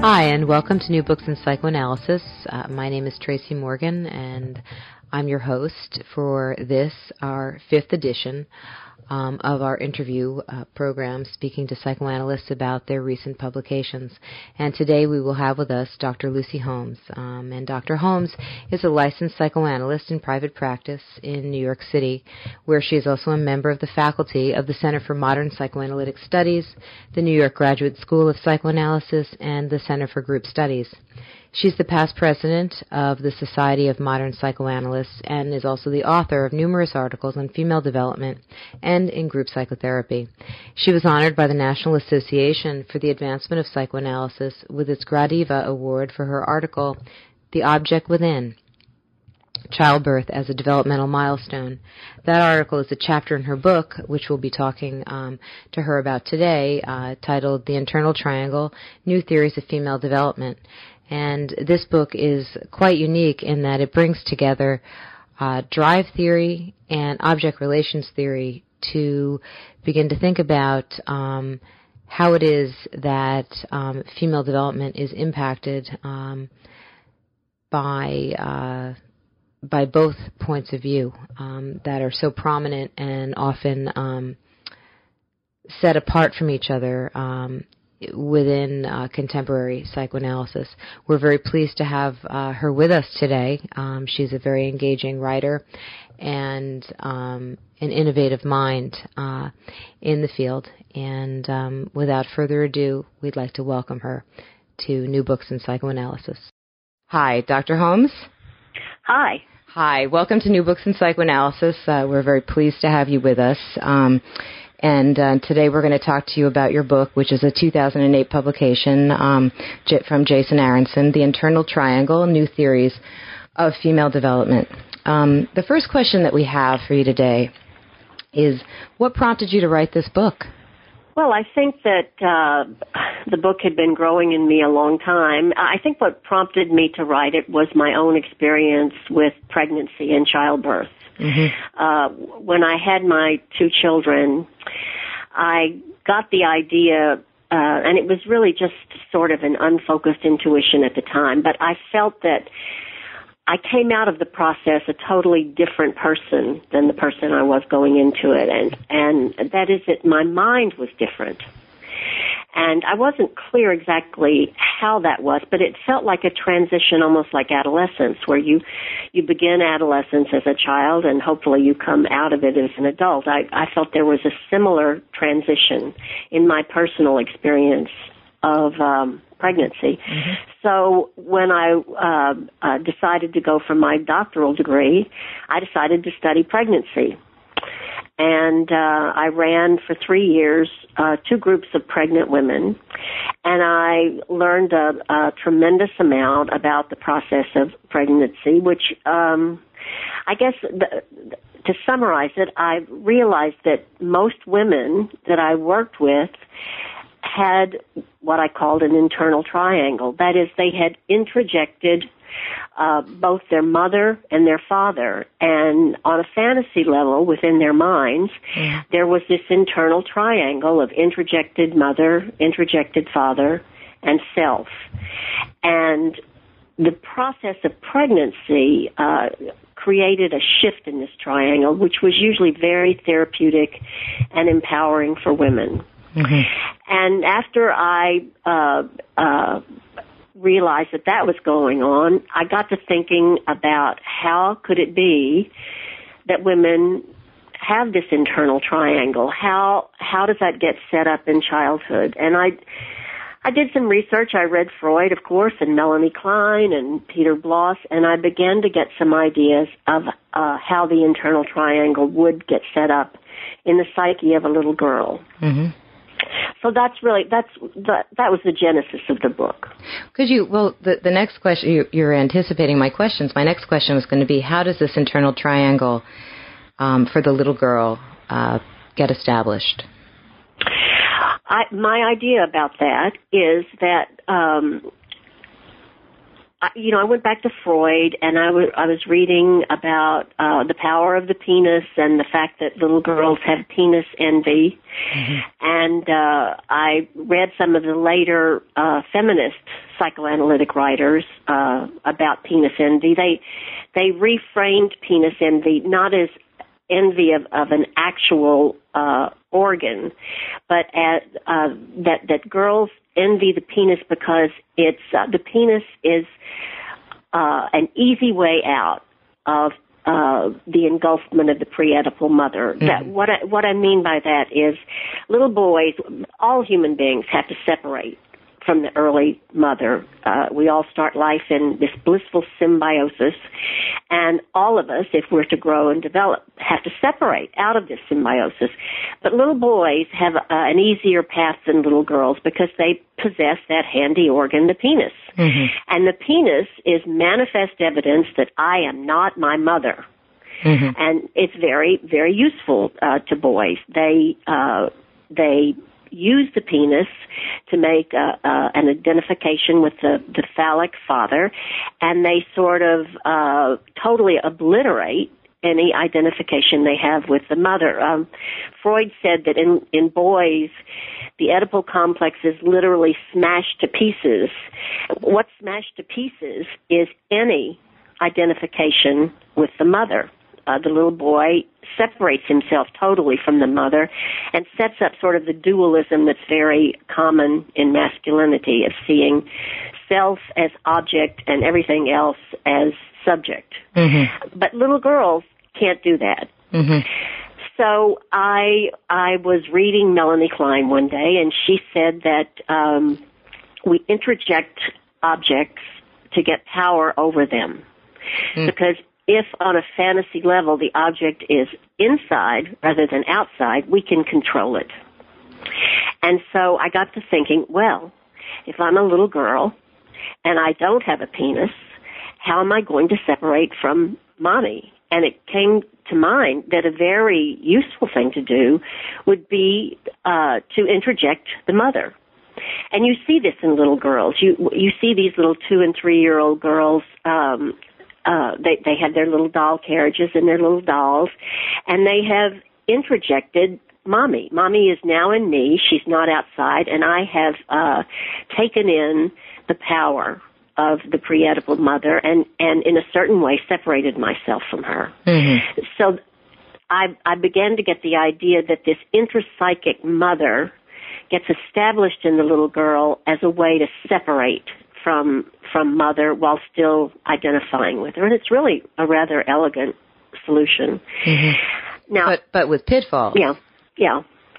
Hi, and welcome to New Books in Psychoanalysis. My name is Tracy Morgan, and I'm your host for this, our fifth edition of our interview program, speaking to psychoanalysts about their recent publications. And today we will have with us Dr. Lucy Holmes. And Dr. Holmes is a licensed psychoanalyst in private practice in New York City, where she is also a member of the faculty of the Center for Modern Psychoanalytic Studies, the New York Graduate School of Psychoanalysis, and the Center for Group Studies. She's the past president of the Society of Modern Psychoanalysts and is also the author of numerous articles on female development and in group psychotherapy. She was honored by the National Association for the Advancement of Psychoanalysis with its Gradiva Award for her article, The Object Within, Childbirth as a Developmental Milestone. That article is a chapter in her book, which we'll be talking to her about today, titled The Internal Triangle, New Theories of Female Development. And this book is quite unique in that it brings together drive theory and object relations theory to begin to think about how it is that female development is impacted by both points of view that are so prominent and often set apart from each other within contemporary psychoanalysis. We're very pleased to have her with us today. She's a very engaging writer and an innovative mind in the field. And without further ado, we'd like to welcome her to New Books in Psychoanalysis. Hi, Dr. Holmes. Hi. Hi. Welcome to New Books in Psychoanalysis. We're very pleased to have you with us. And today we're going to talk to you about your book, which is a 2008 publication from Jason Aronson, The Internal Triangle, New Theories of Female Development. The first question that we have for you today is, what prompted you to write this book? Well, I think that the book had been growing in me a long time. I think what prompted me to write it was my own experience with pregnancy and childbirth. Mm-hmm. When I had my two children, I got the idea, and it was really just sort of an unfocused intuition at the time, but I felt that I came out of the process a totally different person than the person I was going into it, and that is that my mind was different. And I wasn't clear exactly how that was, but it felt like a transition, almost like adolescence, where you begin adolescence as a child and hopefully you come out of it as an adult. I felt there was a similar transition in my personal experience of pregnancy. Mm-hmm. So when I decided to go for my doctoral degree, I decided to study pregnancy. And I ran for 3 years 2 groups of pregnant women, and I learned a tremendous amount about the process of pregnancy, which I guess to summarize it, I realized that most women that I worked with had what I called an internal triangle. That is, they had introjected both their mother and their father, and on a fantasy level within their minds, there was this internal triangle of introjected mother, introjected father, and self. And the process of pregnancy created a shift in this triangle, which was usually very therapeutic and empowering for women. Mm-hmm. And after I realized that was going on, I got to thinking about how could it be that women have this internal triangle? How does that get set up in childhood? And I did some research. I read Freud, of course, and Melanie Klein and Peter Bloss, and I began to get some ideas of how the internal triangle would get set up in the psyche of a little girl. Mm-hmm. So that was the genesis of the book. The next question, you're anticipating my questions. My next question was going to be, how does this internal triangle for the little girl get established? My idea about that is that I went back to Freud, and I was reading about the power of the penis and the fact that little girls have penis envy. Mm-hmm. And I read some of the later feminist psychoanalytic writers about penis envy. They reframed penis envy not as envy of an actual organ, but that girls envy the penis because it's the penis is an easy way out of the engulfment of the pre-Oedipal mother. Mm-hmm. That what I mean by that is little boys, all human beings have to separate from the early mother. We all start life in this blissful symbiosis, and all of us, if we're to grow and develop, have to separate out of this symbiosis. But little boys have an easier path than little girls because they possess that handy organ, the penis. Mm-hmm. And the penis is manifest evidence that I am not my mother. Mm-hmm. And it's very, very useful to boys. They use the penis to make an identification with the phallic father, and they sort of totally obliterate any identification they have with the mother. Freud said that in boys, the Oedipal complex is literally smashed to pieces. What's smashed to pieces is any identification with the mother. The little boy separates himself totally from the mother and sets up sort of the dualism that's very common in masculinity of seeing self as object and everything else as subject. Mm-hmm. But little girls can't do that. Mm-hmm. So I was reading Melanie Klein one day, and she said that we interject objects to get power over them. Mm. Because if on a fantasy level the object is inside rather than outside, we can control it. And so I got to thinking, well, if I'm a little girl and I don't have a penis, how am I going to separate from mommy? And it came to mind that a very useful thing to do would be to interject the mother. And you see this in little girls. You see these little 2 and 3 year old girls. They have their little doll carriages and their little dolls, and they have interjected mommy. Mommy is now in me. She's not outside, and I have taken in the power of the pre-Oedipal mother and in a certain way separated myself from her. Mm-hmm. So I began to get the idea that this intrapsychic mother gets established in the little girl as a way to separate from mother while still identifying with her. And it's really a rather elegant solution. Mm-hmm. Now, but with pitfalls. Yeah.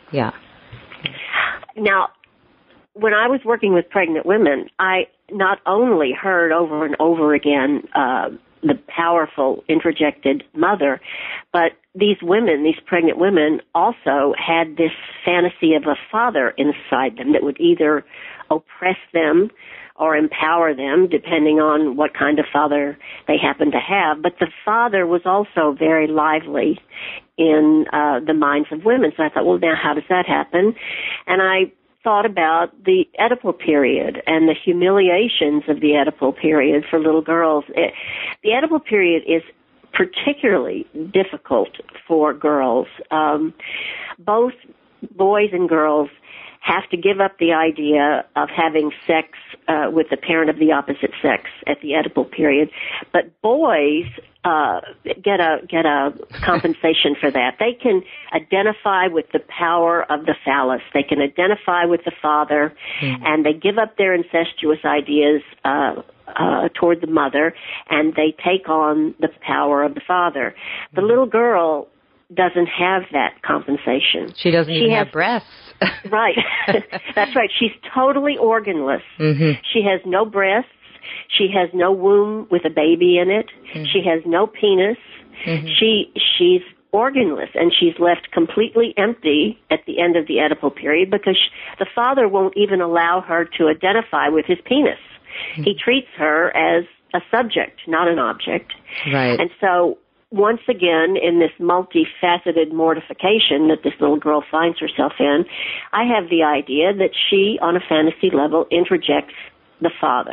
Now, when I was working with pregnant women, I not only heard over and over again the powerful interjected mother, but these pregnant women also had this fantasy of a father inside them that would either oppress them or empower them, depending on what kind of father they happen to have. But the father was also very lively in the minds of women. So I thought, well, now how does that happen? And I thought about the Oedipal period and the humiliations of the Oedipal period for little girls. The Oedipal period is particularly difficult for girls. Both boys and girls have to give up the idea of having sex with the parent of the opposite sex at the Oedipal period, but boys get a compensation for that. They can identify with the power of the phallus. They can identify with the father, and they give up their incestuous ideas toward the mother, and they take on the power of the father. The little girl doesn't have that compensation. She doesn't even have breasts. Right. That's right. She's totally organless. Mm-hmm. She has no breasts. She has no womb with a baby in it. Mm-hmm. She has no penis. Mm-hmm. She's organless, and she's left completely empty at the end of the Oedipal period because the father won't even allow her to identify with his penis. Mm-hmm. He treats her as a subject, not an object. Right. And so once again, in this multifaceted mortification that this little girl finds herself in, I have the idea that she, on a fantasy level, interjects the father.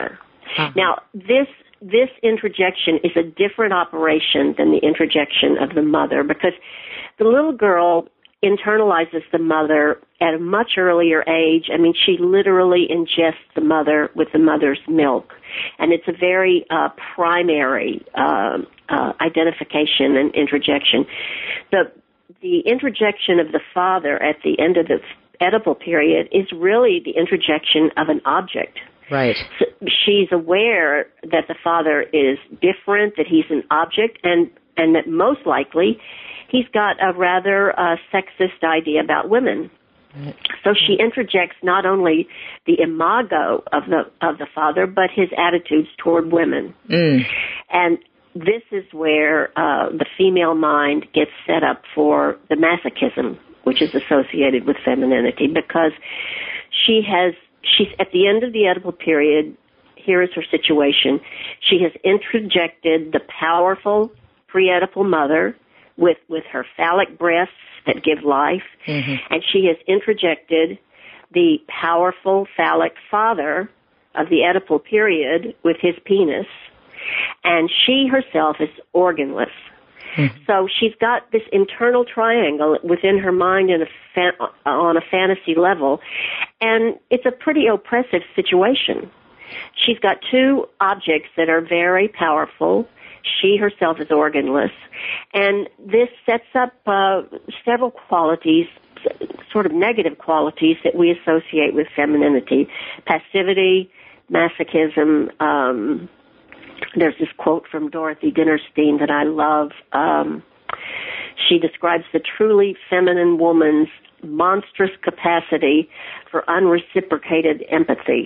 Now, this introjection is a different operation than the introjection of the mother, because the little girl internalizes the mother at a much earlier age. I mean, she literally ingests the mother with the mother's milk. And it's a very primary identification and introjection. The introjection of the father at the end of the Oedipal period is really the introjection of an object. Right. So she's aware that the father is different, that he's an object, and that most likely he's got a rather sexist idea about women. Right. So she introjects not only the imago of the father, but his attitudes toward women. And this is where the female mind gets set up for the masochism, which is associated with femininity, because she's at the end of the Oedipal period. Here is her situation. She has introjected the powerful pre-Oedipal mother with her phallic breasts that give life, and she has introjected the powerful phallic father of the Oedipal period with his penis, and she herself is organless. So she's got this internal triangle within her mind on a fantasy level, and it's a pretty oppressive situation. She's got two objects that are very powerful. She herself is organless, and this sets up several qualities, sort of negative qualities that we associate with femininity: passivity, masochism. There's this quote from Dorothy Dinnerstein that I love. She describes the truly feminine woman's monstrous capacity for unreciprocated empathy.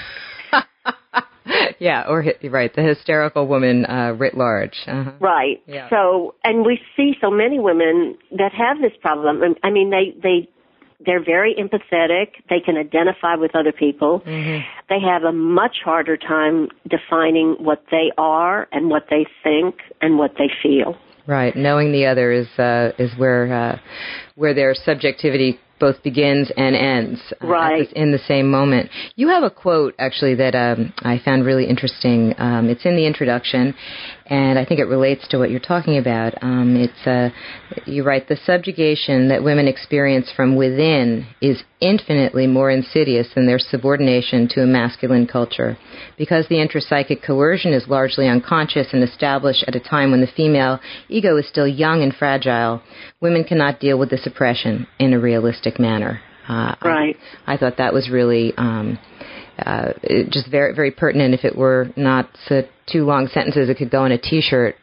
Yeah, or right, the hysterical woman writ large. Right. Yeah. So, and we see so many women that have this problem. I mean, they're very empathetic. They can identify with other people. They have a much harder time defining what they are and what they think and what they feel. Right. Knowing the other is where their subjectivity both begins and ends in the same moment. You have a quote, actually, that I found really interesting. It's in the introduction, and I think it relates to what you're talking about. You write, "The subjugation that women experience from within is infinitely more insidious than their subordination to a masculine culture. Because the intrapsychic coercion is largely unconscious and established at a time when the female ego is still young and fragile, women cannot deal with this oppression in a realistic manner." Right. I thought that was really just very, very pertinent. If it were not two long sentences, it could go on a T-shirt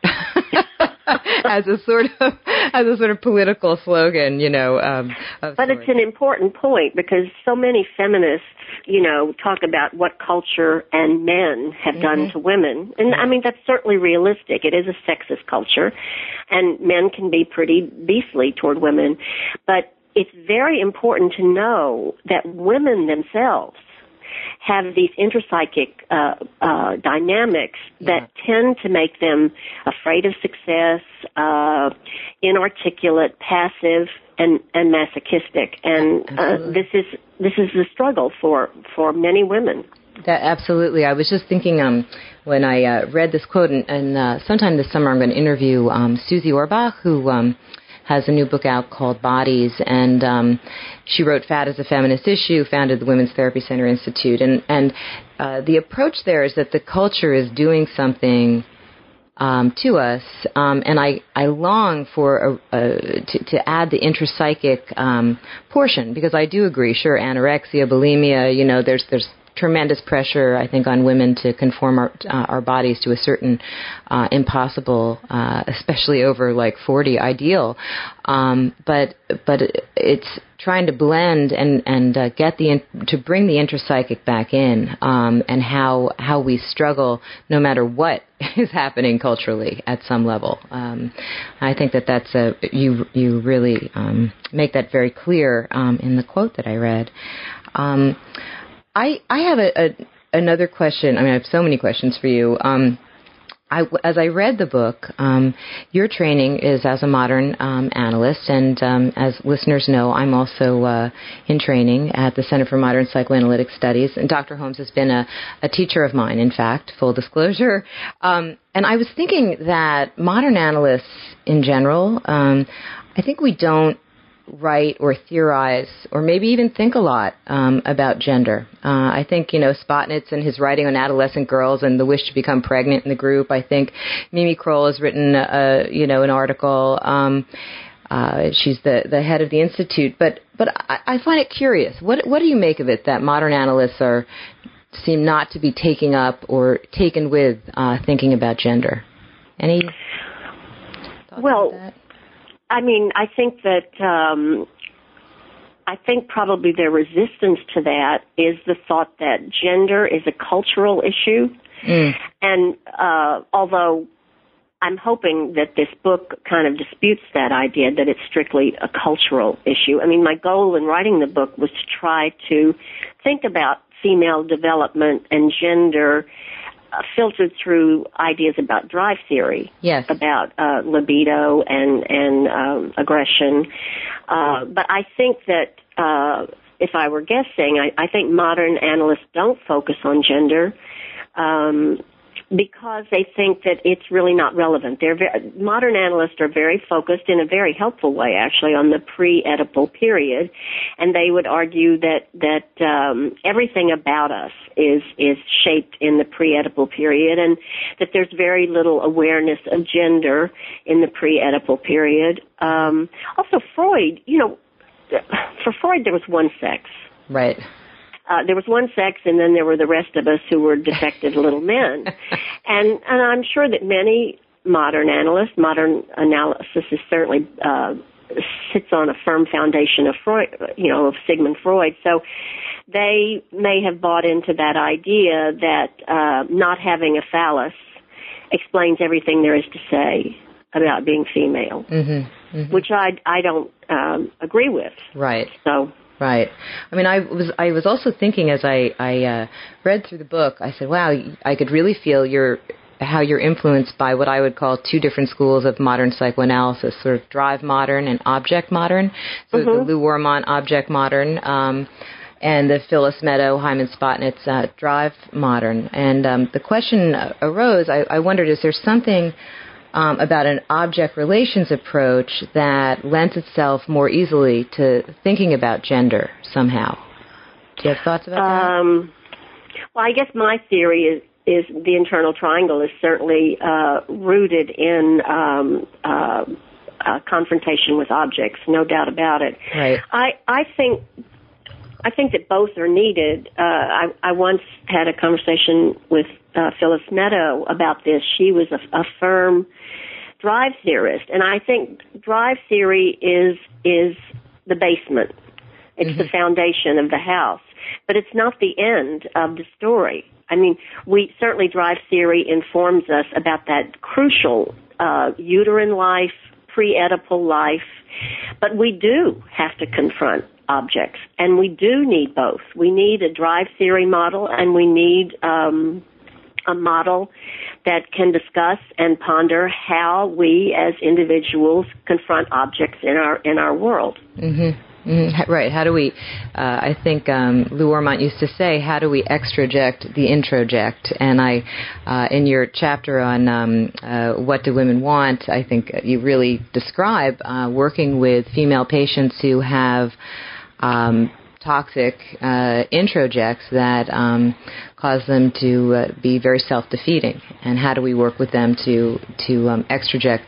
as a sort of political slogan, But it's an important point, because so many feminists, talk about what culture and men have done to women. And I mean, that's certainly realistic. It is a sexist culture, and men can be pretty beastly toward women. But it's very important to know that women themselves have these intrapsychic dynamics that tend to make them afraid of success, inarticulate, passive, and masochistic. And this is a struggle for many women. Absolutely. I was just thinking when I read this quote, and sometime this summer I'm going to interview Susie Orbach, who has a new book out called Bodies, and she wrote Fat as a Feminist Issue, founded the Women's Therapy Center Institute, and the approach there is that the culture is doing something to us, and I long for to add the intrapsychic portion, because I do agree, sure, anorexia, bulimia, there's tremendous pressure, I think, on women to conform our bodies to a certain impossible, especially over like 40, ideal. But it's trying to blend and get to bring the intrapsychic back in, and how we struggle no matter what is happening culturally at some level. I think that's you really make that very clear in the quote that I read. I have another question. I mean, I have so many questions for you. as I read the book, your training is as a modern analyst, and as listeners know, I'm also in training at the Center for Modern Psychoanalytic Studies, and Dr. Holmes has been a teacher of mine, in fact, full disclosure. And I was thinking that modern analysts in general, I think we don't write or theorize or maybe even think a lot about gender. I think, Spotnitz and his writing on adolescent girls and the wish to become pregnant in the group. I think Mimi Kroll has written, an article. She's the head of the Institute. But I find it curious. What do you make of it that modern analysts seem not to be taking up or taken with thinking about gender? Any thoughts about that? I think that I think probably their resistance to that is the thought that gender is a cultural issue. And although I'm hoping that this book kind of disputes that idea that it's strictly a cultural issue. My goal in writing the book was to try to think about female development and gender filtered through ideas about drive theory, yes, about libido and aggression. But I think that if I were guessing, I think modern analysts don't focus on gender because they think that it's really not relevant. Modern analysts are very focused in a very helpful way, actually, on the pre-Oedipal period, and they would argue that everything about us is shaped in the pre-Oedipal period, and that there's very little awareness of gender in the pre-Oedipal period. Also, Freud, for Freud, there was one sex. Right. There was one sex, and then there were the rest of us who were defective little men. And I'm sure that many modern analysis is certainly sits on a firm foundation of Freud, of Sigmund Freud. So they may have bought into that idea that not having a phallus explains everything there is to say about being female, which I don't agree with. Right. So. Right. I was also thinking as I read through the book, I said, wow, I could really feel how you're influenced by what I would call two different schools of modern psychoanalysis, sort of drive modern and object modern. So the Lou Wormont object modern, and the Phyllis Meadow, Hyman Spotnitz drive modern. And the question arose, I wondered, is there something about an object relations approach that lends itself more easily to thinking about gender somehow? Do you have thoughts about that? Well, I guess my theory is the internal triangle is certainly rooted in confrontation with objects, no doubt about it. Right. I think that both are needed. I once had a conversation with Phyllis Meadow about this. She was a firm drive theorist, and I think drive theory is the basement. It's the foundation of the house, but it's not the end of the story. We certainly drive theory informs us about that crucial uterine life, pre-Oedipal life, but we do have to confront objects, and we do need both. We need a drive theory model, and we need a model that can discuss and ponder how we as individuals confront objects in our world. Right. How do we, I think Lou Wormont used to say, how do we extroject the introject? And in your chapter on what do women want, I think you really describe working with female patients who have toxic introjects that cause them to be very self-defeating, and how do we work with them to extroject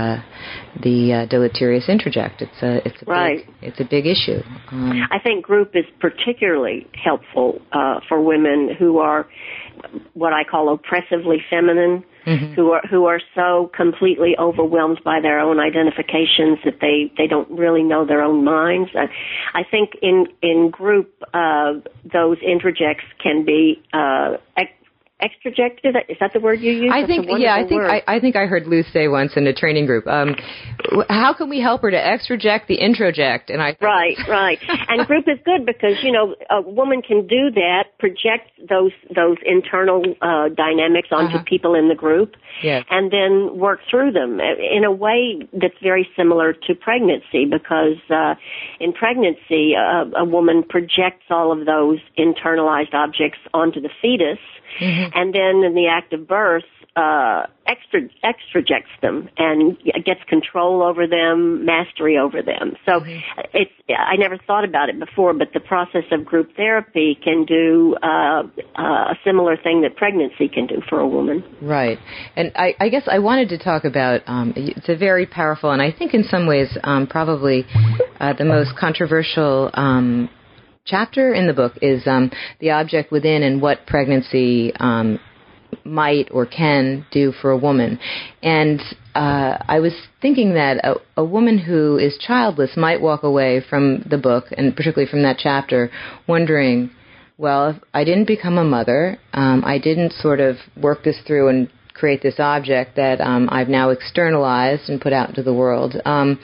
the deleterious introject? It's a big issue. I think group is particularly helpful for women who are what I call oppressively feminine, who are so completely overwhelmed by their own identifications that they don't really know their own minds. I think in group those introjects can be Extraject, is that the word you use? I think I heard Lou say once in a training group, how can we help her to extraject the introject? And Right. And group is good because, a woman can do that, project those internal dynamics onto people in the group, and then work through them in a way that's very similar to pregnancy, because in pregnancy, a woman projects all of those internalized objects onto the fetus, and then in the act of birth, extrajects them and gets control over them, mastery over them. So I never thought about it before, but the process of group therapy can do a similar thing that pregnancy can do for a woman. Right. And I guess I wanted to talk about, it's a very powerful, and I think in some ways probably the most controversial chapter in the book is the object within and what pregnancy might or can do for a woman. And I was thinking that a woman who is childless might walk away from the book, and particularly from that chapter, wondering, well, if I didn't become a mother, I didn't sort of work this through and create this object that I've now externalized and put out into the world.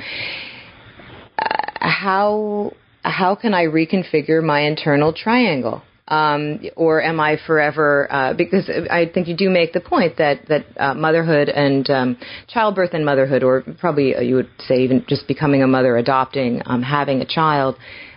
How can I reconfigure my internal triangle? Or am I forever, because I think you do make the point that motherhood and childbirth and motherhood, or probably you would say even just becoming a mother, adopting, having a child,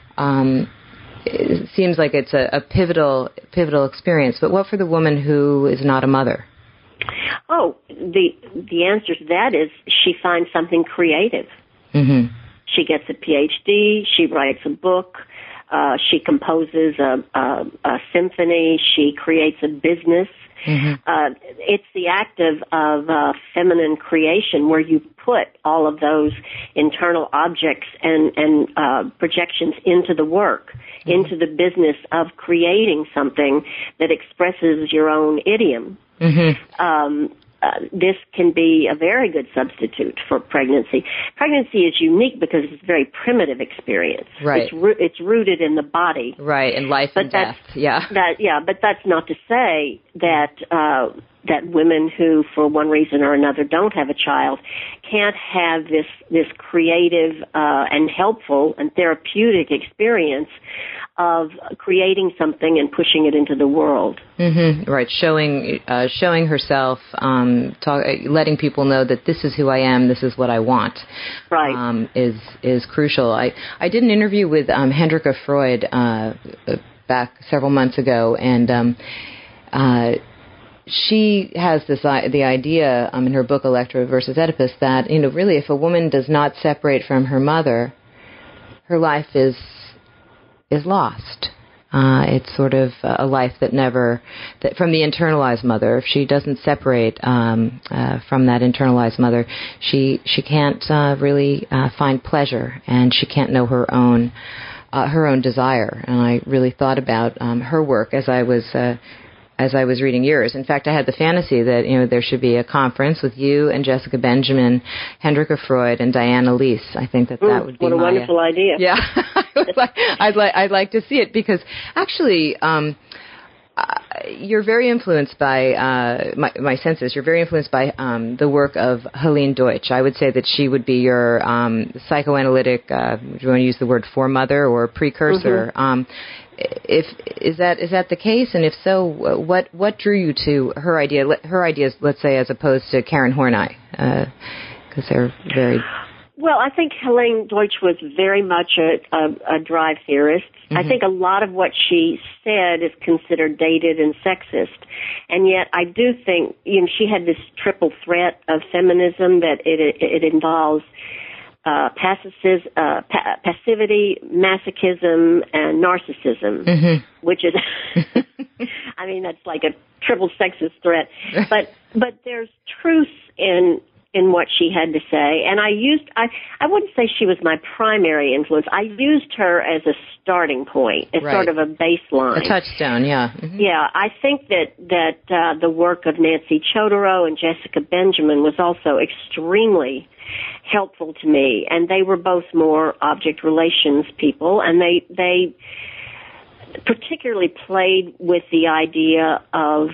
it seems like it's a pivotal experience. But what for the woman who is not a mother? Oh, the answer to that is she finds something creative. She gets a PhD, she writes a book, she composes a symphony, she creates a business. It's the act of feminine creation where you put all of those internal objects and projections into the work, into the business of creating something that expresses your own idiom. This can be a very good substitute for pregnancy. Pregnancy is unique because it's a very primitive experience. Right. It's rooted in the body. Right, in life and death. But that's not to say that that women who, for one reason or another, don't have a child can't have this creative and helpful and therapeutic experience of creating something and pushing it into the world. Right, showing herself, letting people know that this is who I am, this is what I want. Right, is crucial. I did an interview with Hendrika Freud back several months ago, and she has the idea in her book Electra versus Oedipus that really if a woman does not separate from her mother, her life is lost. It's sort of a life that from the internalized mother. If she doesn't separate from that internalized mother, she can't really find pleasure, and she can't know her own desire. And I really thought about her work as I was reading yours. In fact, I had the fantasy that there should be a conference with you and Jessica Benjamin, Hendrika Freud, and Diana Leese. I think that would be what a wonderful idea. Yeah, I'd like to see it because actually, you're very influenced by my senses. You're very influenced by the work of Helene Deutsch. I would say that she would be your psychoanalytic. Do you want to use the word foremother or precursor? Is that the case? And if so, what drew you to her ideas, let's say, as opposed to Karen Horney? Because they're very... Well, I think Helene Deutsch was very much a drive theorist. I think a lot of what she said is considered dated and sexist. And yet I do think, she had this triple threat of feminism that it involves passivity, masochism, and narcissism, which is, I mean, that's like a triple sexist threat. But there's truth in what she had to say. And I wouldn't say she was my primary influence. I used her as a starting point, as sort of a baseline. A touchstone, yeah. Yeah, I think that the work of Nancy Chodorow and Jessica Benjamin was also extremely helpful to me, and they were both more object relations people, and they particularly played with the idea of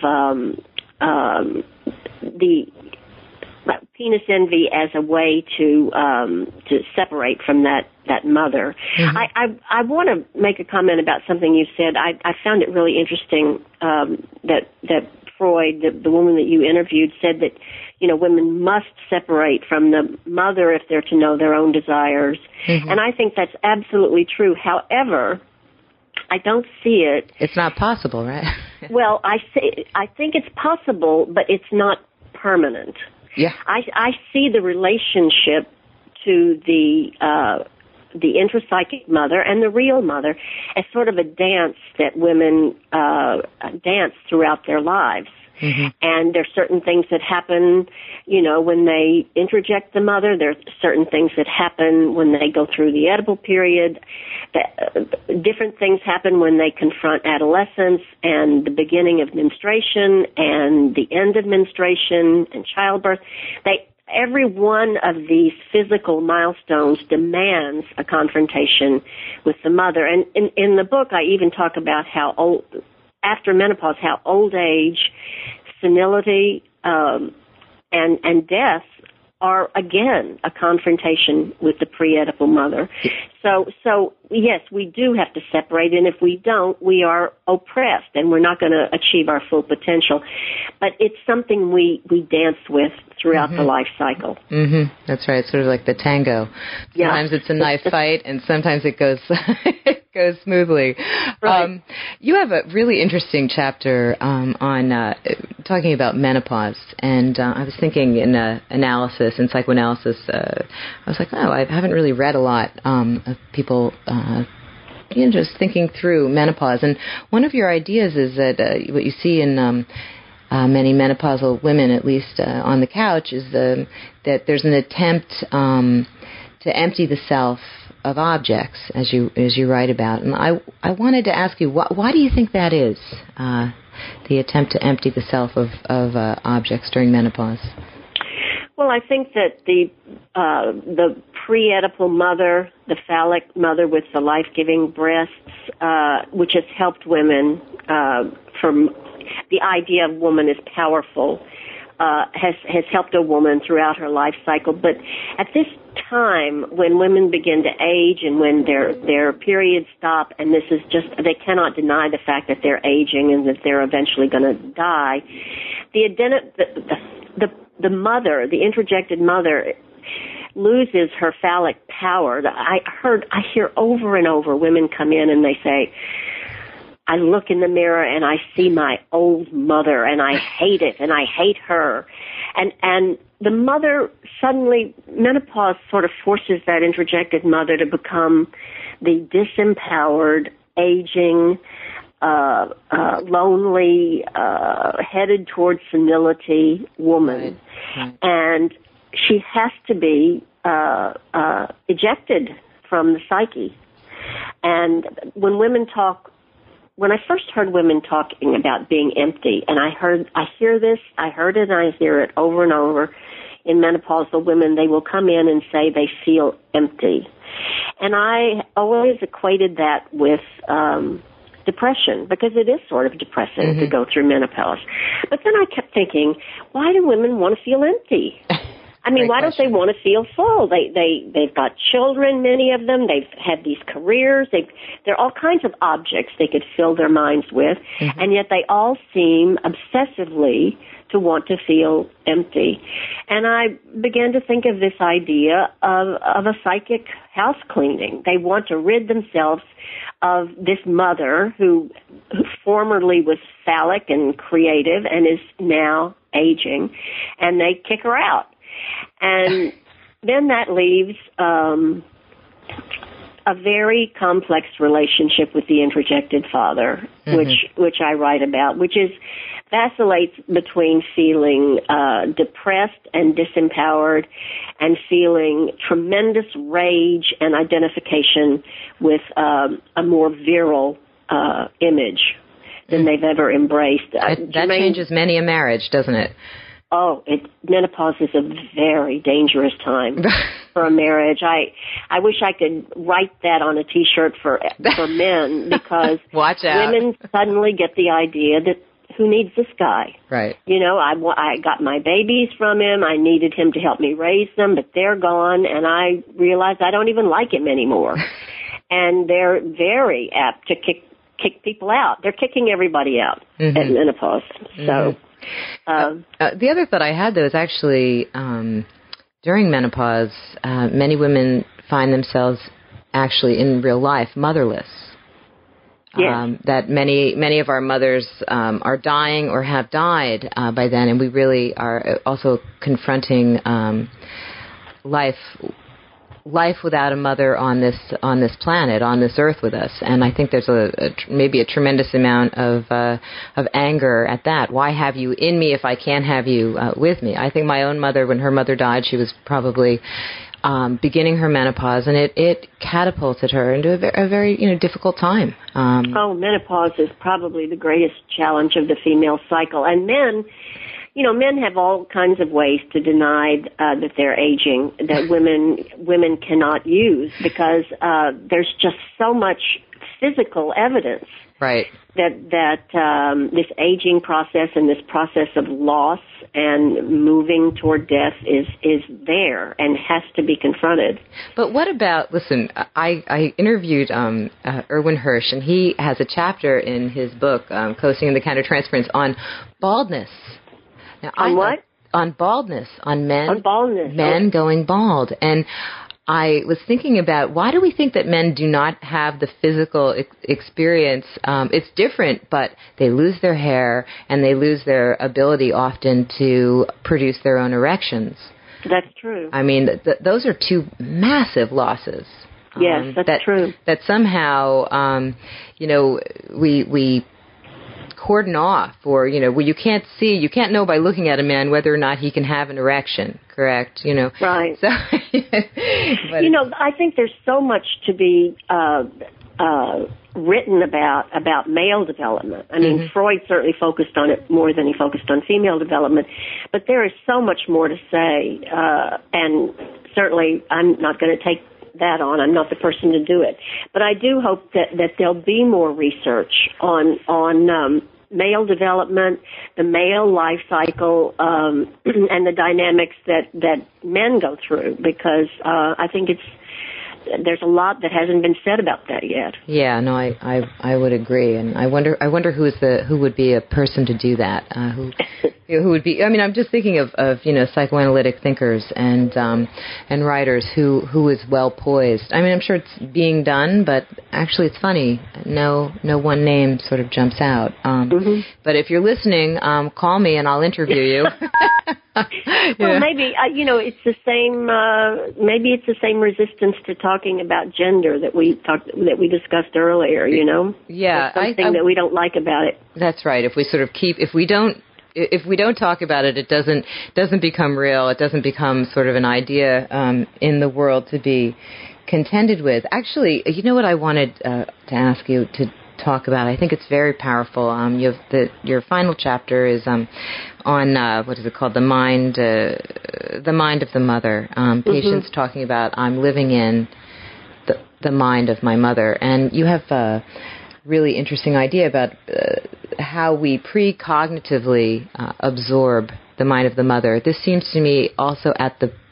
the penis envy as a way to separate from that mother. Mm-hmm. I want to make a comment about something you said. I found it really interesting that Freud, the woman that you interviewed, said that women must separate from the mother if they're to know their own desires. Mm-hmm. And I think that's absolutely true. However, I don't see it. It's not possible, right? Well, I think it's possible, but it's not permanent. Yeah. I see the relationship to the intrapsychic mother and the real mother as sort of a dance that women dance throughout their lives. Mm-hmm. And there's certain things that happen, when they interject the mother. There's certain things that happen when they go through the Oedipal period. Different things happen when they confront adolescence and the beginning of menstruation and the end of menstruation and childbirth. Every one of these physical milestones demands a confrontation with the mother. And in the book, I even talk about how after menopause, how old age, senility, and death are, again, a confrontation with the pre-Oedipal mother. So yes, we do have to separate, and if we don't, we are oppressed, and we're not going to achieve our full potential. But it's something we dance with throughout mm-hmm. the life cycle. Mm-hmm. That's right, sort of like the tango. Sometimes it's a knife fight, and sometimes it goes goes smoothly. Right. You have a really interesting chapter on talking about menopause, and I was thinking in analysis and psychoanalysis, I was like, I haven't really read a lot of people just thinking through menopause. And one of your ideas is that what you see in many menopausal women, at least on the couch, is that there's an attempt to empty the self of objects, as you write about. And I wanted to ask you, why do you think that is, the attempt to empty the self of objects during menopause? Well, I think that the pre-Oedipal mother, the phallic mother with the life-giving breasts, which has helped women from the idea of woman is powerful, has helped a woman throughout her life cycle. But at this time, when women begin to age and when their periods stop, and this is just, they cannot deny the fact that they're aging and that they're eventually going to die, the mother, the introjected mother, loses her phallic power. I hear over and over women come in and they say, I look in the mirror and I see my old mother and I hate it and I hate her. And the mother suddenly, menopause sort of forces that introjected mother to become the disempowered, aging, lonely, headed towards senility woman. Right. And she has to be ejected from the psyche. And when I first heard women talking about being empty, and I heard it and I hear it over and over in menopausal women, they will come in and say they feel empty. And I always equated that with depression, because it is sort of depressing mm-hmm. to go through menopause. But then I kept thinking, why do women want to feel empty? I mean, why don't they want to feel full? They've got children, many of them. They've had these careers. They're all kinds of objects they could fill their minds with, mm-hmm. and yet they all seem obsessively to want to feel empty. And I began to think of this idea of a psychic house cleaning. They want to rid themselves of this mother who formerly was phallic and creative and is now aging, and they kick her out. And then that leaves a very complex relationship with the introjected father, mm-hmm. which I write about, which vacillates between feeling depressed and disempowered and feeling tremendous rage and identification with a more virile image than they've ever embraced. That changes many a marriage, doesn't it? Oh, menopause is a very dangerous time for a marriage. I wish I could write that on a T-shirt for men, because Watch out. Women suddenly get the idea that who needs this guy? Right. You know, I got my babies from him. I needed him to help me raise them, but they're gone, and I realized I don't even like him anymore. And they're very apt to kick people out. They're kicking everybody out at menopause. So. The other thought I had, though, is actually during menopause, many women find themselves actually in real life motherless. Yes. That many of our mothers are dying or have died by then, and we really are also confronting life without a mother on this planet, on this earth with us. And I think there's maybe a tremendous amount of anger at that. Why have you in me if I can't have you with me? I think my own mother, when her mother died, she was probably beginning her menopause, and it catapulted her into a very difficult time. Menopause is probably the greatest challenge of the female cycle. And men have all kinds of ways to deny that they're aging that women cannot use, because there's just so much physical evidence, right? That this aging process and this process of loss and moving toward death is there and has to be confronted. But what about? Listen, I interviewed Irwin Hirsch, and he has a chapter in his book, Coasting in the Countertransference, on baldness. Now, on what? On baldness, on men. On baldness. Men going bald. And I was thinking about, why do we think that men do not have the physical experience? It's different, but they lose their hair and they lose their ability often to produce their own erections. That's true. I mean, those are two massive losses. Yes, that's true. That somehow, we cordon off, or you can't know by looking at a man whether or not he can have an erection, correct? Right. So, I think there's so much to be written about male development. I mean, Freud certainly focused on it more than he focused on female development, but there is so much more to say, and certainly I'm not going to take that on. I'm not the person to do it. But I do hope that there'll be more research on male development, the male life cycle, and the dynamics that men go through, because I think there's a lot that hasn't been said about that yet. Yeah, no, I would agree, and I wonder who would be a person to do that. Who would be? I mean, I'm just thinking of psychoanalytic thinkers and writers who is well poised. I mean, I'm sure it's being done, but actually, it's funny. No one name sort of jumps out. But if you're listening, call me and I'll interview you. Well, maybe it's the same. Maybe it's the same resistance to talking about gender that we discussed earlier. Yeah, there's something that we don't like about it. That's right. If we don't talk about it, it doesn't become real. It doesn't become sort of an idea in the world to be contended with. Actually, you know what I wanted to ask you to talk about? I think it's very powerful. You have your final chapter is on what is it called? The mind of the mother. Patients talking about, I'm living in the mind of my mother, and you have a really interesting idea about how we precognitively absorb the mind of the mother. This seems to me also at the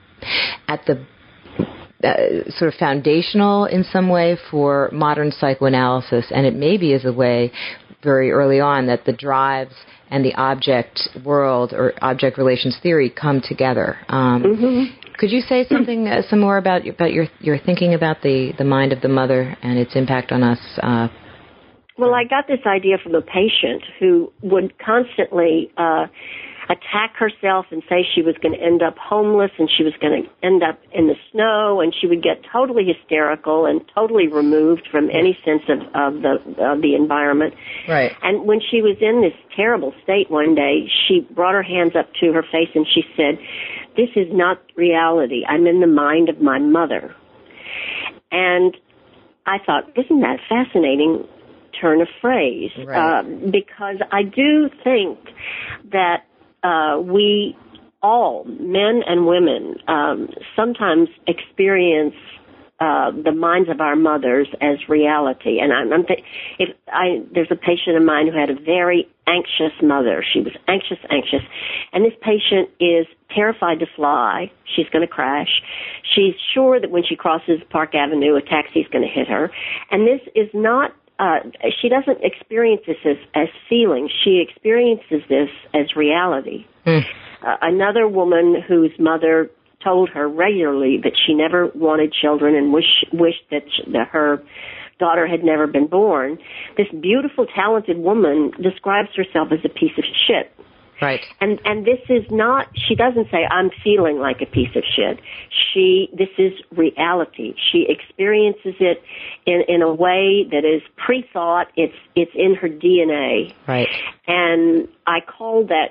sort of foundational in some way for modern psychoanalysis, and it maybe is a way very early on that the drives and the object world or object relations theory come together. Could you say something some more about your thinking about the mind of the mother and its impact on us? Well, I got this idea from a patient who would constantly attack herself and say she was going to end up homeless and she was going to end up in the snow, and she would get totally hysterical and totally removed from any sense of the environment. Right. And when she was in this terrible state one day, she brought her hands up to her face and she said, "This is not reality. I'm in the mind of my mother." And I thought, isn't that fascinating turn of phrase? Right. Because I do think that we all men and women sometimes experience the minds of our mothers as reality. And there's a patient of mine who had a very anxious mother. She was anxious. And this patient is terrified to fly. She's going to crash. She's sure that when she crosses Park Avenue, a taxi is going to hit her. And this is not, she doesn't experience this as feelings. She experiences this as reality. Another woman whose mother told her regularly that she never wanted children and wished that her daughter had never been born. This beautiful, talented woman describes herself as a piece of shit. Right. And this is not, she doesn't say, I'm feeling like a piece of shit. This is reality. She experiences it in a way that is pre-thought. It's in her DNA. Right. And I call that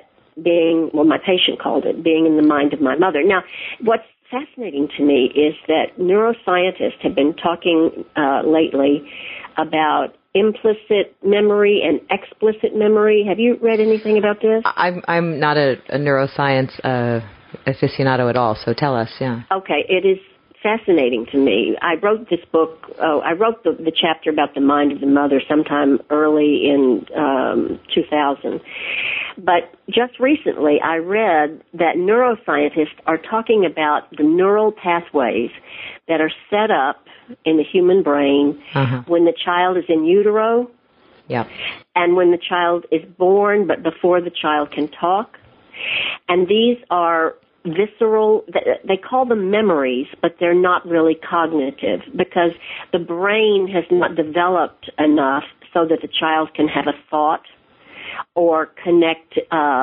my patient called it being in the mind of my mother. Now, what's fascinating to me is that neuroscientists have been talking lately about implicit memory and explicit memory. Have you read anything about this? I'm not a neuroscience aficionado at all, so tell us, yeah. Okay, it is fascinating to me. I wrote this book, I wrote the chapter about the mind of the mother sometime early in 2000. But just recently I read that neuroscientists are talking about the neural pathways that are set up in the human brain when the child is in utero and when the child is born but before the child can talk. And these are visceral, they call them memories, but they're not really cognitive because the brain has not developed enough so that the child can have a thought or connect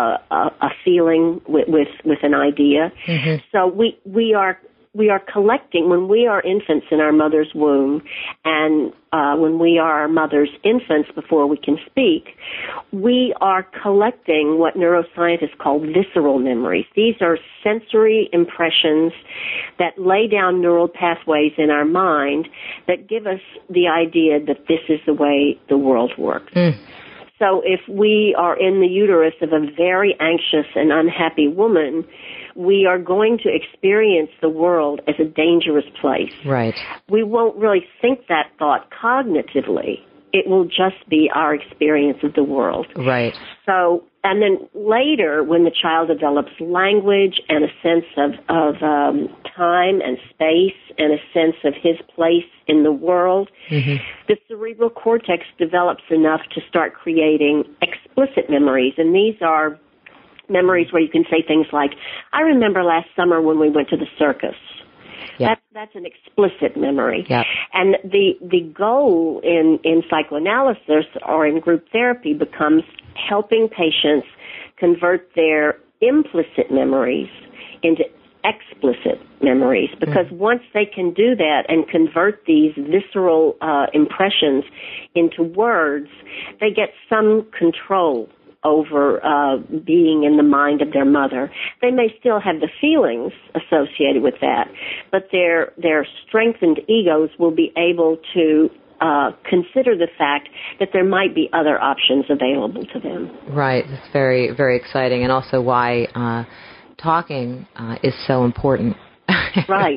a feeling with an idea. So we are collecting, when we are infants in our mother's womb and when we are our mother's infants before we can speak, we are collecting what neuroscientists call visceral memories. These are sensory impressions that lay down neural pathways in our mind that give us the idea that this is the way the world works. So if we are in the uterus of a very anxious and unhappy woman, we are going to experience the world as a dangerous place. Right. We won't really think that thought cognitively. It will just be our experience of the world. Right. So, and then later, when the child develops language and a sense of time and space and a sense of his place in the world, the cerebral cortex develops enough to start creating explicit memories. And these are memories where you can say things like, I remember last summer when we went to the circus. Yep. That's an explicit memory. Yep. And the goal in psychoanalysis or in group therapy becomes helping patients convert their implicit memories into explicit memories, because once they can do that and convert these visceral impressions into words, they get some control over being in the mind of their mother. They may still have the feelings associated with that, but their strengthened egos will be able to consider the fact that there might be other options available to them. Right. It's very, very exciting, and also why talking is so important. Right.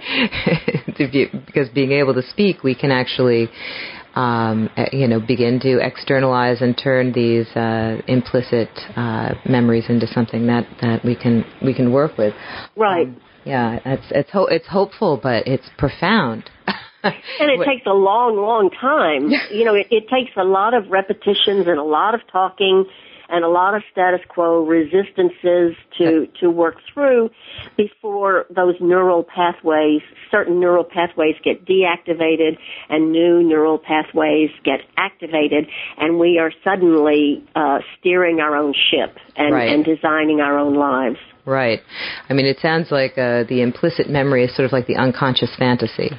Because being able to speak, we can actually begin to externalize and turn these implicit memories into something that we can work with. Right. It's hopeful, but it's profound. And it takes a long, long time. It takes a lot of repetitions and a lot of talking and a lot of status quo resistances to work through before those certain neural pathways get deactivated and new neural pathways get activated, and we are suddenly steering our own ship and designing our own lives. Right. I mean, it sounds like the implicit memory is sort of like the unconscious fantasy.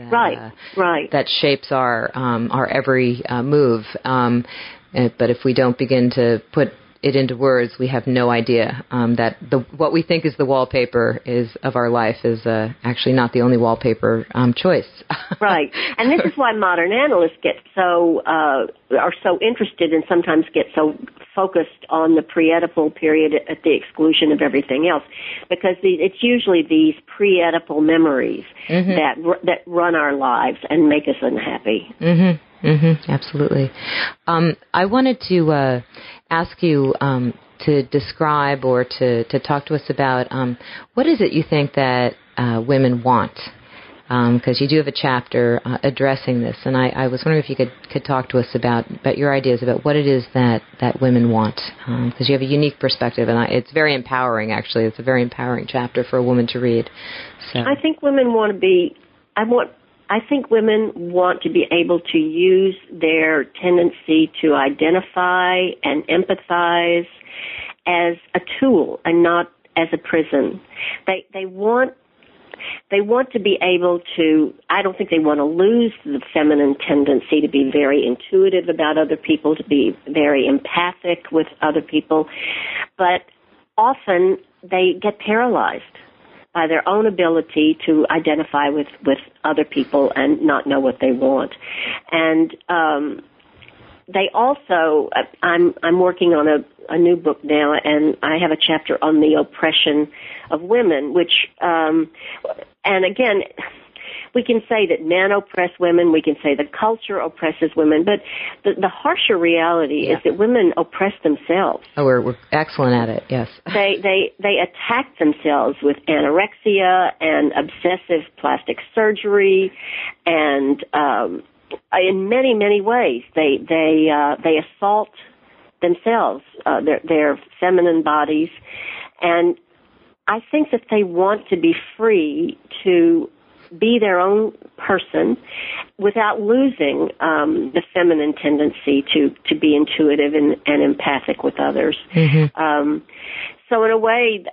That shapes our every move. But if we don't begin to put it into words, we have no idea that what we think is the wallpaper of our life is actually not the only wallpaper choice. Right, and this is why modern analysts are so interested and sometimes get so focused on the pre-Oedipal period at the exclusion of everything else, because it's usually these pre-Oedipal memories that run our lives and make us unhappy. Absolutely. I wanted to ask you to describe or to talk to us about what is it you think that women want? Because you do have a chapter addressing this, and I was wondering if you could talk to us about your ideas about what it is that women want, because you have a unique perspective, and it's very empowering, actually. It's a very empowering chapter for a woman to read. So. I think women want to be... I think women want to be able to use their tendency to identify and empathize as a tool and not as a prison. They want to be able to, I don't think they want to lose the feminine tendency to be very intuitive about other people, to be very empathic with other people, but often they get paralyzed by their own ability to identify with other people and not know what they want. And they also, I'm working on a new book now, and I have a chapter on the oppression of women, which, and again, we can say that men oppress women, we can say the culture oppresses women, but the harsher reality is that women oppress themselves. Oh, we're excellent at it, yes. They attack themselves with anorexia and obsessive plastic surgery, and in many, many ways they assault themselves, their feminine bodies, and I think that they want to be free to be their own person without losing the feminine tendency to be intuitive and empathic with others. So in a way,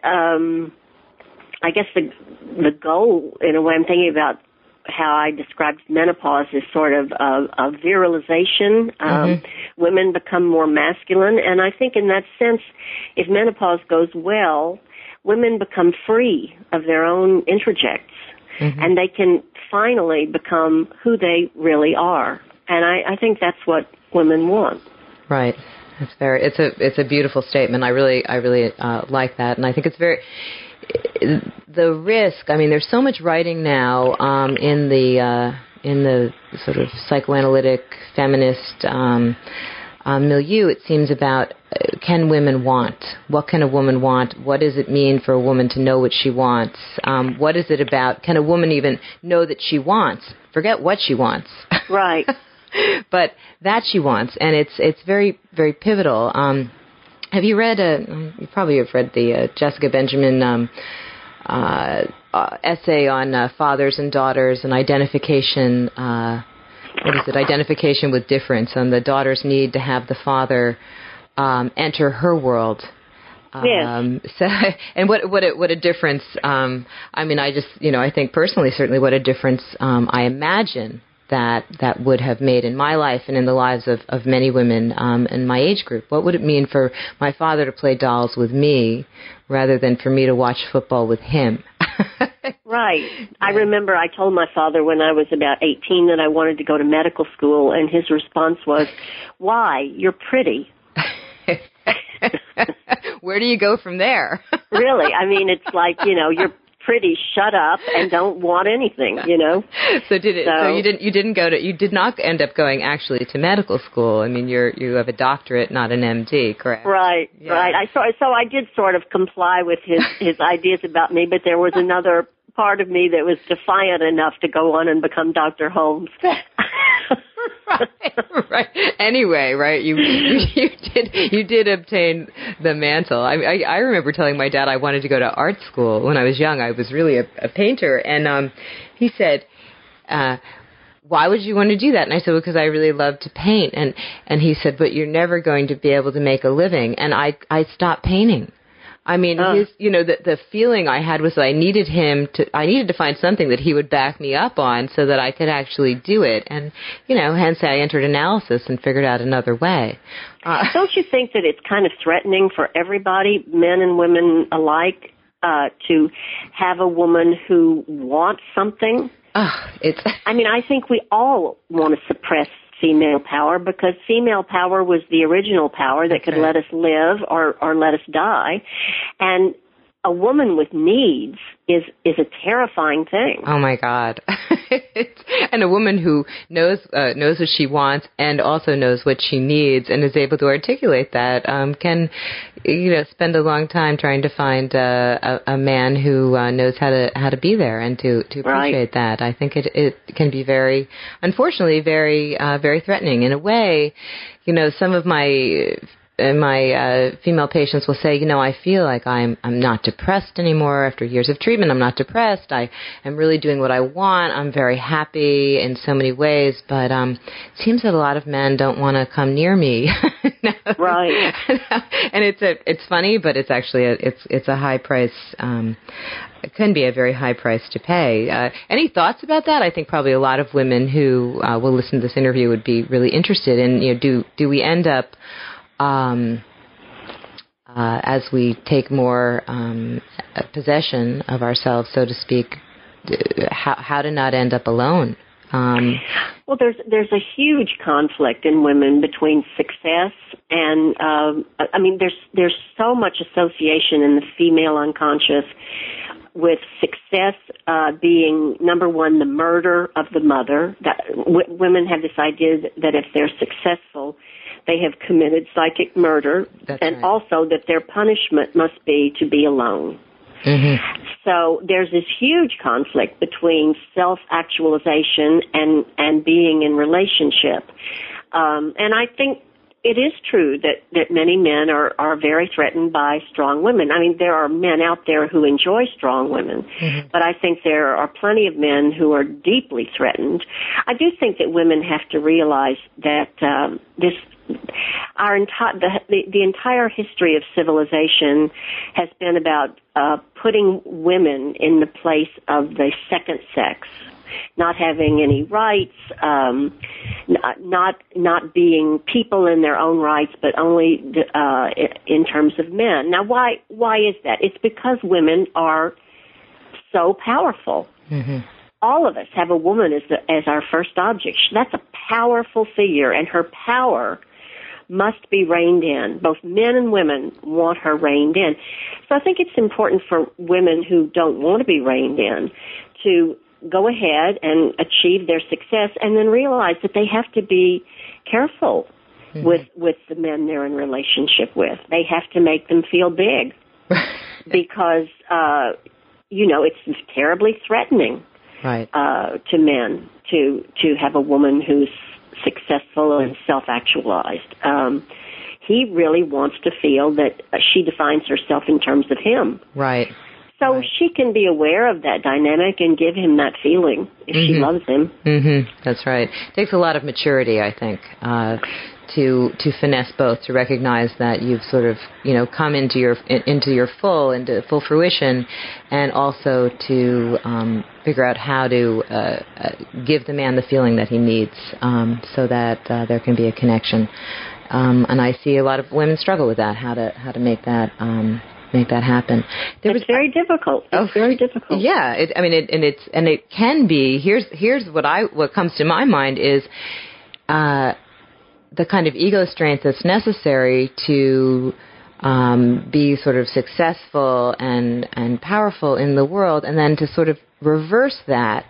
I guess the goal, in a way, I'm thinking about how I described menopause as sort of a virilization. Women become more masculine, and I think in that sense, if menopause goes well, women become free of their own introjects. And they can finally become who they really are. And I think that's what women want. Right. It's a beautiful statement. I really like that. And I think it's the risk, I mean, there's so much writing now in the sort of psychoanalytic feminist milieu, it seems, about can women want? What can a woman want? What does it mean for a woman to know what she wants? What is it about? Can a woman even know that she wants? Forget what she wants. Right. But that she wants, and it's very, very pivotal. Have you read, you probably have read the Jessica Benjamin essay on fathers and daughters and identification, identification with difference, and the daughter's need to have the father enter her world. Yes. So, and what a difference. I mean, I think personally, certainly, what a difference I imagine that would have made in my life and in the lives of many women in my age group. What would it mean for my father to play dolls with me rather than for me to watch football with him? Right. I remember I told my father when I was about 18 that I wanted to go to medical school, and his response was, "Why? You're pretty." Where do you go from there? Really? I mean, it's like, you're pretty, shut up and don't want anything, So you did not end up going actually to medical school. I mean, you have a doctorate, not an MD, correct? Right, yeah. Right. So I did sort of comply with his ideas about me, but there was another part of me that was defiant enough to go on and become Dr. Holmes. Right. Anyway, right? You did obtain the mantle. I remember telling my dad I wanted to go to art school when I was young. I was really a painter, and he said, "Why would you want to do that?" And I said, "Well, because I really love to paint." And he said, "But you're never going to be able to make a living." And I stopped painting. I mean, the feeling I had was that I needed to find something that he would back me up on so that I could actually do it. And, hence I entered analysis and figured out another way. Don't you think that it's kind of threatening for everybody, men and women alike, to have a woman who wants something? I think we all want to suppress female power because female power was the original power that could let us live or let us die. And a woman with needs is a terrifying thing. Oh my God. And a woman who knows what she wants and also knows what she needs and is able to articulate that can spend a long time trying to find a man who knows how to be there and to appreciate that. I think it can be unfortunately very very threatening in a way. Some of my female patients will say, I feel like I'm not depressed anymore after years of treatment. I'm not depressed. I am really doing what I want. I'm very happy in so many ways, but it seems that a lot of men don't want to come near me. Right. And it's funny, but it's actually it's a high price. It can be a very high price to pay. Any thoughts about that? I think probably a lot of women who will listen to this interview would be really interested in. Do we end up as we take more possession of ourselves, so to speak, how to not end up alone? Well, there's a huge conflict in women between success and there's so much association in the female unconscious with success being, number one, the murder of the mother. That women have this idea that if they're successful, they have committed psychic murder. That's and right. Also that their punishment must be to be alone. Mm-hmm. So there's this huge conflict between self-actualization and being in relationship. And I think it is true that many men are very threatened by strong women. I mean, there are men out there who enjoy strong women, but I think there are plenty of men who are deeply threatened. I do think that women have to realize that the entire history of civilization has been about putting women in the place of the second sex, not having any rights, not being people in their own rights, but only in terms of men. Now, why is that? It's because women are so powerful. Mm-hmm. All of us have a woman as our first object. That's a powerful figure, and her power must be reined in. Both men and women want her reined in. So I think it's important for women who don't want to be reined in to go ahead and achieve their success and then realize that they have to be careful with the men they're in relationship with. They have to make them feel big because, it's terribly threatening to men to have a woman who's successful and self-actualized. He really wants to feel that she defines herself in terms of him. Right. So she can be aware of that dynamic and give him that feeling if she loves him. Mm-hmm. That's right. It takes a lot of maturity, I think, to finesse both, to recognize that you've sort of, come into your full fruition, and also to figure out how to give the man the feeling that he needs, so that there can be a connection. And I see a lot of women struggle with that, how to make that happen. It's very difficult. It's very difficult. Yeah, it can be. Here's what comes to my mind is the kind of ego strength that's necessary to be sort of successful and powerful in the world, and then to sort of reverse that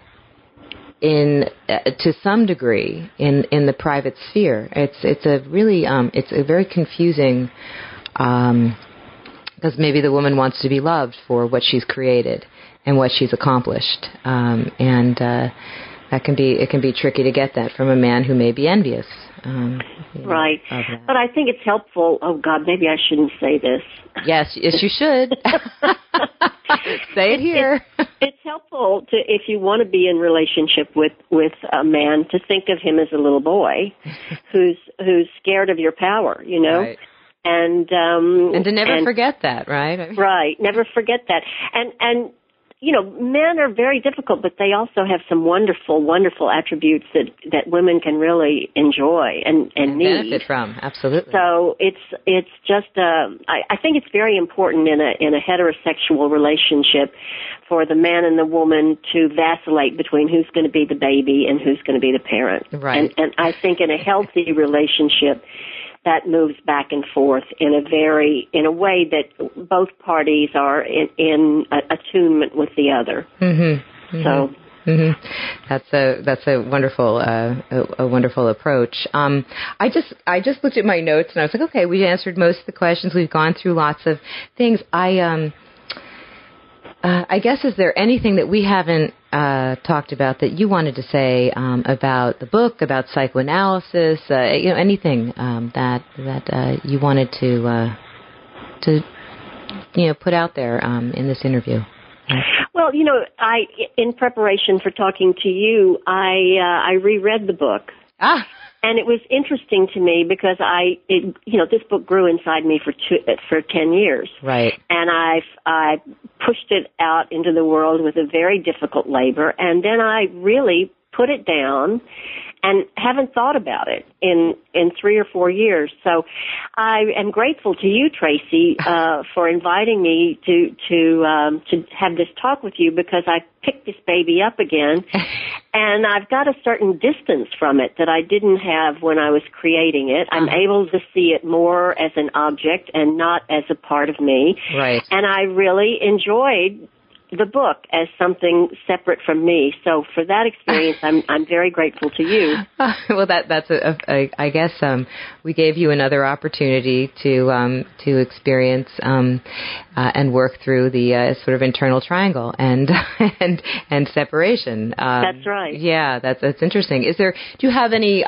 to some degree in the private sphere. It's a really it's a very confusing. Because maybe the woman wants to be loved for what she's created and what she's accomplished, and it can be tricky to get that from a man who may be envious. Right, but I think it's helpful. Oh God, maybe I shouldn't say this. Yes, you should. Say it here. It's helpful to, if you want to be in relationship with a man, to think of him as a little boy who's scared of your power. Right. And to never forget that, right? Right, never forget that. And you know, men are very difficult, but they also have some wonderful, wonderful attributes that women can really enjoy and need. Benefit from, absolutely. So it's just I think it's very important in a heterosexual relationship for the man and the woman to vacillate between who's going to be the baby and who's going to be the parent. Right. And I think in a healthy relationship, that moves back and forth in a way that both parties are in attunement with the other. Mm-hmm. Mm-hmm. So. Mm-hmm. That's a wonderful approach. I just looked at my notes and I was like, okay, we answered most of the questions. We've gone through lots of things. I guess, is there anything that we haven't talked about that you wanted to say about the book, about psychoanalysis, anything that you wanted to put out there in this interview? Well, in preparation for talking to you, I reread the book. And it was interesting to me because this book grew inside me for 10 years. Right. And I pushed it out into the world with a very difficult labor, and then I really put it down and haven't thought about it in 3 or 4 years. So I am grateful to you, Tracy, for inviting me to have this talk with you, because I picked this baby up again, and I've got a certain distance from it that I didn't have when I was creating it. I'm able to see it more as an object and not as a part of me. Right. And I really enjoyed the book as something separate from me. So for that experience, I'm very grateful to you. Well, that's I guess we gave you another opportunity to experience and work through the sort of internal triangle and separation. That's right. Yeah, that's interesting. Do you have any?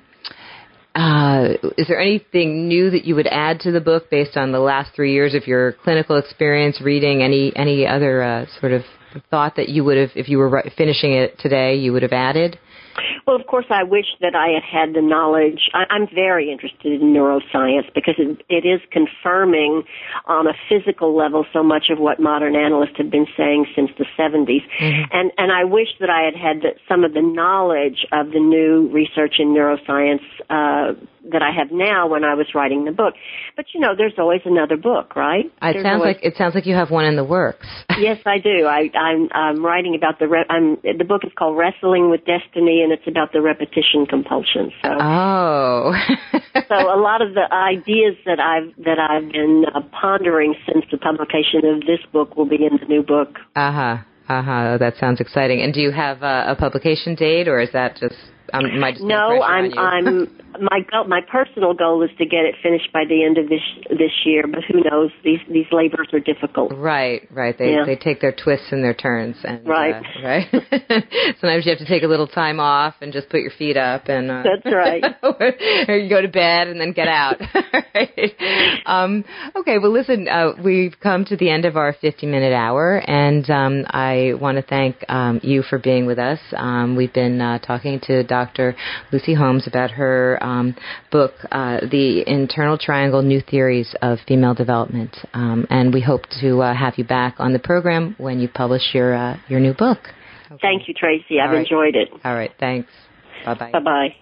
Is there anything new that you would add to the book based on the last 3 years of your clinical experience reading? Any other sort of thought that you would have, if you were finishing it today, you would have added? Well, of course, I wish that I had the knowledge. I'm very interested in neuroscience because it is confirming on a physical level so much of what modern analysts have been saying since the 70s. Mm-hmm. And I wish that I had some of the knowledge of the new research in neuroscience that I have now when I was writing the book. But, there's always another book, right? It sounds like you have one in the works. Yes, I do. I'm writing about the book is called Wrestling with Destiny, and it's about the repetition compulsion. So, so a lot of the ideas that I've been pondering since the publication of this book will be in the new book. That sounds exciting. And do you have a publication date, or is that just? No, my personal goal is to get it finished by the end of this year, but who knows? These labors are difficult. Right. They take their twists and their turns. And, right. Right. Sometimes you have to take a little time off and just put your feet up and. That's right. Or you go to bed and then get out. Right. Okay. Well, listen. We've come to the end of our 50-minute hour, and I want to thank you for being with us. We've been talking to Dr. Lucy Holmes about her book, The Internal Triangle: New Theories of Female Development. And we hope to have you back on the program when you publish your new book. Okay. Thank you, Tracy. I've enjoyed it. All right. Thanks. Bye-bye. Bye-bye.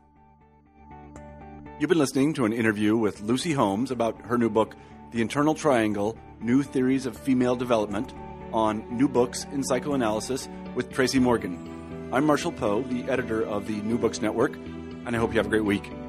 You've been listening to an interview with Lucy Holmes about her new book, The Internal Triangle: New Theories of Female Development, on New Books in Psychoanalysis with Tracy Morgan. I'm Marshall Poe, the editor of the New Books Network, and I hope you have a great week.